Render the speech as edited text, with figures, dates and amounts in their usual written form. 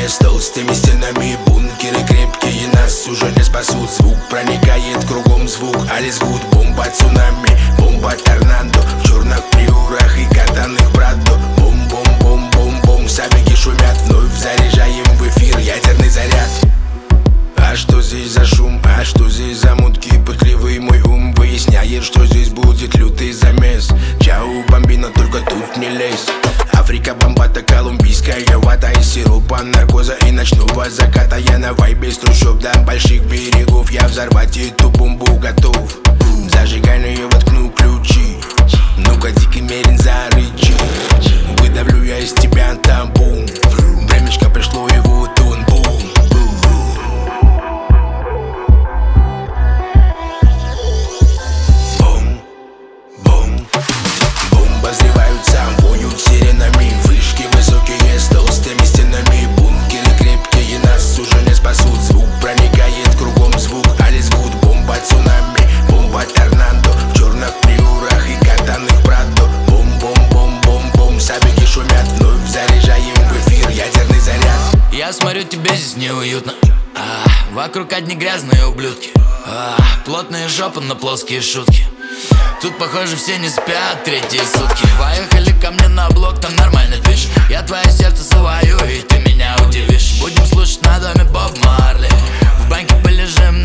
высокие с толстыми стенами. Бункеры крепкие, нас уже не спасут. Звук проникает кругом, звук Алис Гуд. Бомба цунами, бомба торнадо. В черных приорах и катаных брадо. Бом-бом-бом-бом-бом, сабики шумят. Вновь заряжаем в эфир ядерный заряд. А что здесь за шум, а что здесь за мутки? Пытливый мой ум выясняет, что здесь будет лютый замес. Чау, бомбина, только тут не лезь. Африка, бомбата, колумбийская вата из сиропа, наркоза и ночного заката. Я на вайбе с трущоб до больших берегов. Я взорвать эту бомбу готов. Зажигай, на ее воткну ключи. Ну-ка, дикий мерин, зарычи. Выдавлю я из тебя табун. Времечко пришло, и вот он, бум. Взрываются, воют сиренами. Вышки высокие с толстыми стенами. Бункеры крепкие, нас уже не спасут. Звук проникает кругом, звук Алис Гуд. Бомба цунами, бомба торнадо. В черных приорах и катаных брадо. Бом-бом-бом-бом-бом, сабики шумят. Вновь заряжаем в эфир ядерный заряд. Я смотрю, тебе здесь неуютно. Вокруг одни грязные ублюдки. Плотные жопы на плоские шутки. Тут, похоже, все не спят третьи сутки. Поехали ко мне на блок, там нормально движ. Я твое сердце завою, и ты меня удивишь. Будем слушать на доме Боб Марли. В банке полежим